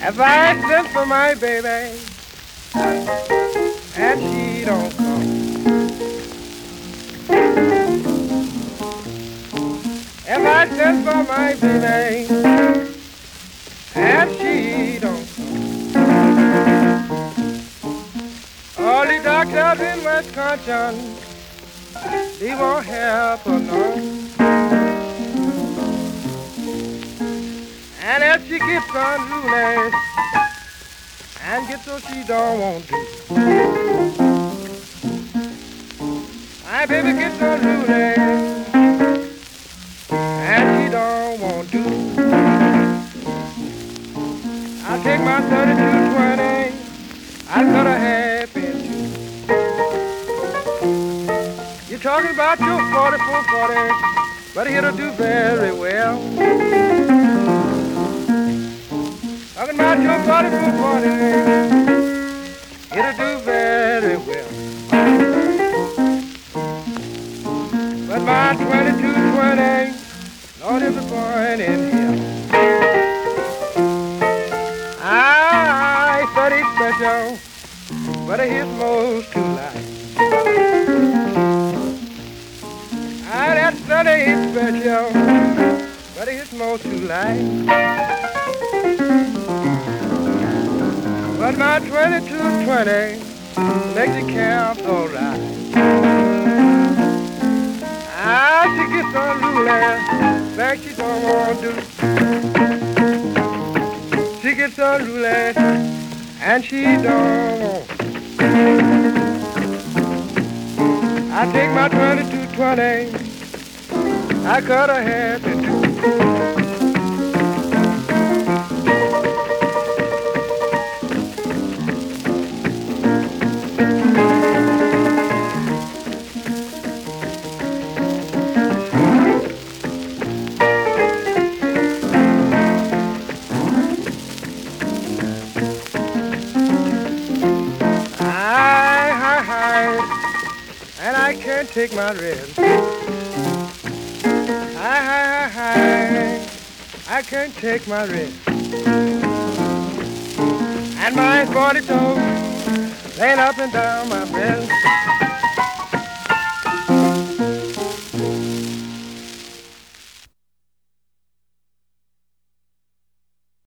If I send for my baby and she don't come, if I send for my baby and she don't come, all the doctors in Wisconsin, they won't help her no. And if she gets unruly and gets what she don't want to, my baby gets unruly and she don't want to, I'll take my 3220, I'll cut her half in two. You're talking about your 4440, but it'll do very well. Talking about your 4440, it'll do very well. But my 2220, Lord, is a point in here. I thought it's special, but it's most too light. That study is special, but it's most too light. But my 2220 makes it count all right. She gets unruly, like she don't want to. She gets unruly, and she don't want. I take my 2220, I cut her half in two. And I can't take my rest. I can't take my rest. And my 42 laying up and down my breast.